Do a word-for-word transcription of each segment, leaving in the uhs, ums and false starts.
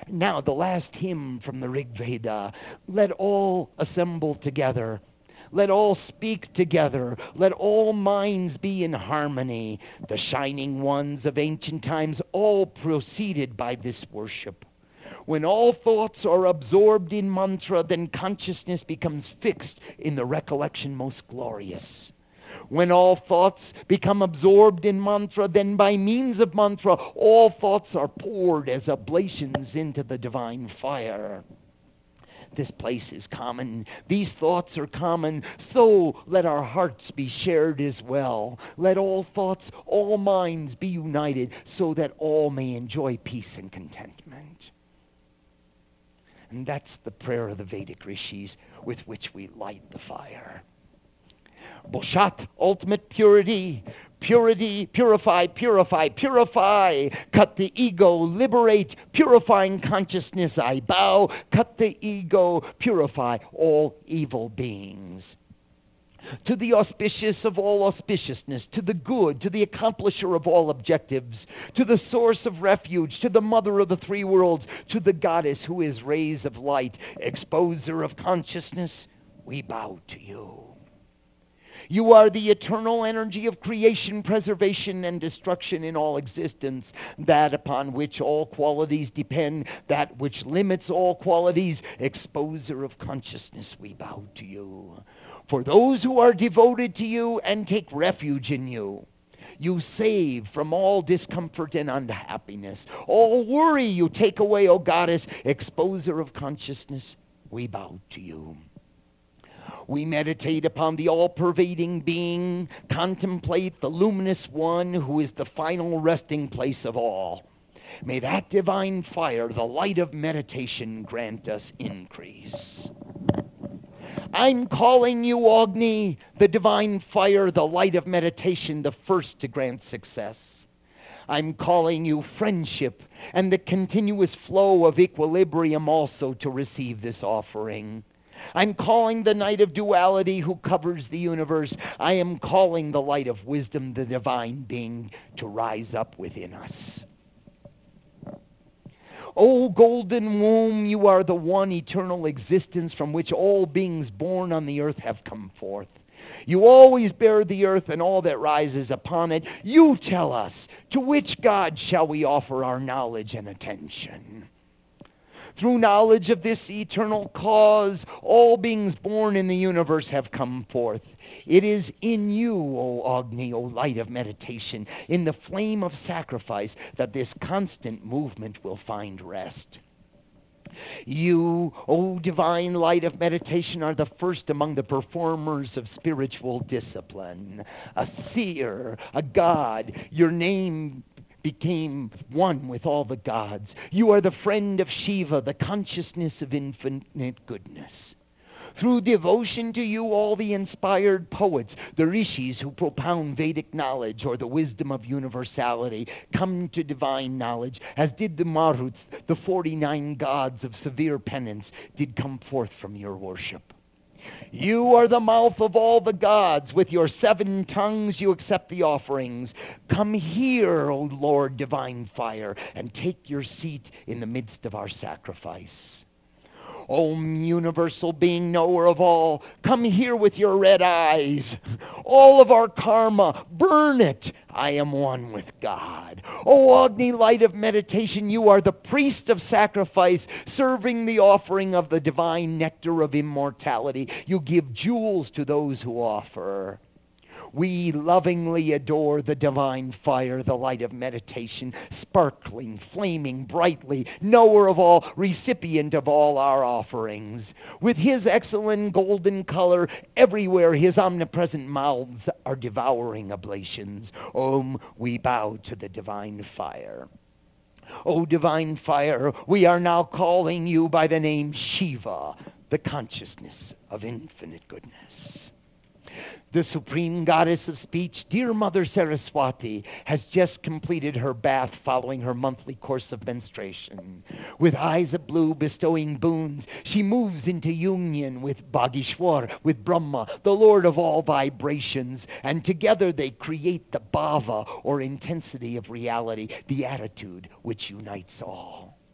Now, the last hymn from the Rig Veda. Let all assemble together. Let all speak together. Let all minds be in harmony. The shining ones of ancient times all proceeded by this worship. When all thoughts are absorbed in mantra, then consciousness becomes fixed in the recollection most glorious. When all thoughts become absorbed in mantra, then by means of mantra, all thoughts are poured as oblations into the divine fire. This place is common. These thoughts are common. So let our hearts be shared as well. Let all thoughts, all minds be united so that all may enjoy peace and contentment. And that's the prayer of the Vedic rishis with which we light the fire. Boshat, ultimate purity. Purity, purify, purify, purify. Cut the ego, liberate, purifying consciousness. I bow. Cut the ego, purify all evil beings. To the auspicious of all auspiciousness, to the good, to the accomplisher of all objectives, to the source of refuge, to the mother of the three worlds, to the goddess who is rays of light, exposer of consciousness, we bow to you. You are the eternal energy of creation, preservation, and destruction in all existence, that upon which all qualities depend, that which limits all qualities, exposer of consciousness, we bow to you. For those who are devoted to you and take refuge in you, you save from all discomfort and unhappiness. All worry you take away, O goddess, exposer of consciousness, we bow to you. We meditate upon the all-pervading being, contemplate the luminous one who is the final resting place of all. May that divine fire, the light of meditation, grant us increase. I'm calling you, Agni, the divine fire, the light of meditation, the first to grant success. I'm calling you friendship and the continuous flow of equilibrium also to receive this offering. I'm calling the night of duality who covers the universe. I am calling the light of wisdom, the divine being, to rise up within us. O golden womb, you are the one eternal existence from which all beings born on the earth have come forth. You always bear the earth and all that rises upon it. You tell us, to which God shall we offer our knowledge and attention? Through knowledge of this eternal cause, all beings born in the universe have come forth. It is in you, O Agni, O light of meditation, in the flame of sacrifice, that this constant movement will find rest. You, O divine light of meditation, are the first among the performers of spiritual discipline. A seer, a god, your name became one with all the gods. You are the friend of Shiva, the consciousness of infinite goodness. Through devotion to you, all the inspired poets, the rishis who propound Vedic knowledge or the wisdom of universality, come to divine knowledge, as did the Maruts, the forty-nine gods of severe penance, did come forth from your worship. You are the mouth of all the gods. With your seven tongues you accept the offerings. Come here, O Lord divine fire, and take your seat in the midst of our sacrifice. O universal being, knower of all, come here with your red eyes. All of our karma, burn it. I am one with God. O Agni, light of meditation, you are the priest of sacrifice, serving the offering of the divine nectar of immortality. You give jewels to those who offer. We lovingly adore the divine fire, the light of meditation, sparkling, flaming brightly, knower of all, recipient of all our offerings. With his excellent golden color, everywhere his omnipresent mouths are devouring oblations. Om, we bow to the divine fire. O divine fire, we are now calling you by the name Shiva, the consciousness of infinite goodness. The supreme goddess of speech, dear Mother Saraswati, has just completed her bath following her monthly course of menstruation. With eyes of blue bestowing boons, she moves into union with Bhagishwar, with Brahma, the Lord of all vibrations, and together they create the bhava, or intensity of reality, the attitude which unites all.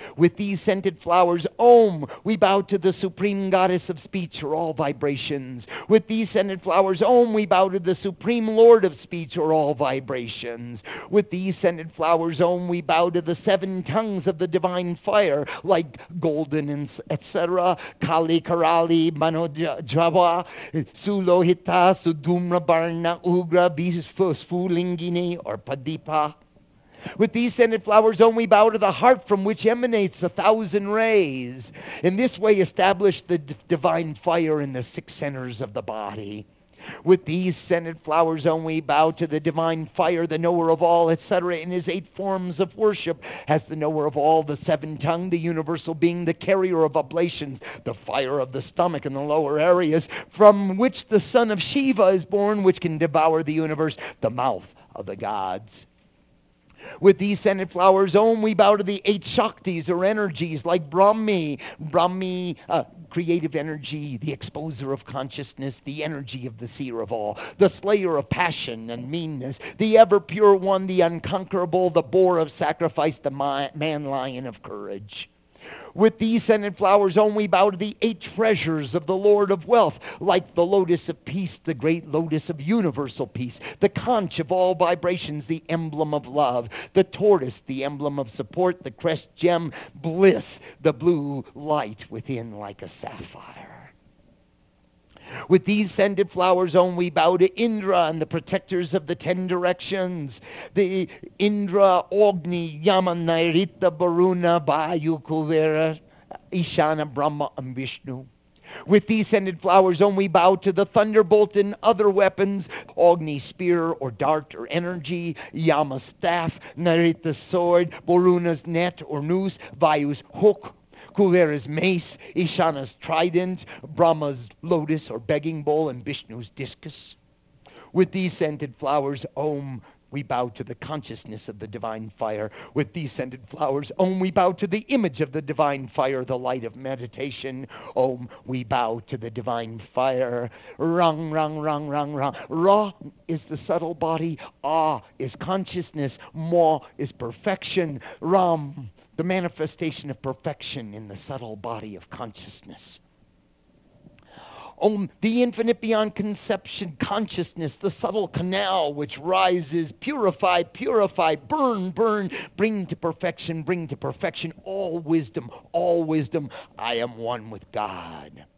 With these scented flowers, Om, we bow to the supreme goddess of speech or all vibrations. With these scented flowers, Om, we bow to the supreme lord of speech or all vibrations. With these scented flowers, Om, we bow to the seven tongues of the divine fire, like golden and et cetera. Kali, Karali, Manojava, Sulohita, Sudumra, Barna, Ugra, Visfulingini, or Padipa. With these scented flowers, Om, we bow to the heart from which emanates a thousand rays. In this way, establish the d- divine fire in the six centers of the body. With these scented flowers, Om, we bow to the divine fire, the knower of all, et cetera, in his eight forms of worship, as the knower of all, the seven-tongued, the universal being, the carrier of oblations, the fire of the stomach and the lower areas, from which the son of Shiva is born, which can devour the universe, the mouth of the gods. With these scented flowers, Om, we bow to the eight Shaktis or energies like Brahmi, Brahmi, uh, creative energy, the exposer of consciousness, the energy of the seer of all, the slayer of passion and meanness, the ever pure one, the unconquerable, the boar of sacrifice, the man lion of courage. With these scented flowers, Om, we bow to the eight treasures of the Lord of wealth, like the lotus of peace, the great lotus of universal peace, the conch of all vibrations, the emblem of love, the tortoise, the emblem of support, the crest gem, bliss, the blue light within like a sapphire. With these scented flowers, Om, we bow to Indra and the protectors of the ten directions. The Indra, Agni, Yama, Nairita, Varuna, Vayu, Kuvera, Ishana, Brahma, and Vishnu. With these scented flowers, Om, we bow to the thunderbolt and other weapons, Agni, spear or dart or energy, Yama, staff, Nairita, sword, Varuna's net or noose, Vayu's hook, Kuvera's mace, Ishana's trident, Brahma's lotus or begging bowl, and Vishnu's discus. With these scented flowers, Om, we bow to the consciousness of the divine fire. With these scented flowers, Om, we bow to the image of the divine fire, the light of meditation. Om, we bow to the divine fire. Rang, rang, rang, rang, rang. Ra is the subtle body. Ah is consciousness. Ma is perfection. Ram, the manifestation of perfection in the subtle body of consciousness. Om, the infinite beyond conception consciousness, the subtle canal which rises, purify, purify, burn, burn, bring to perfection, bring to perfection all wisdom, all wisdom. I am one with God.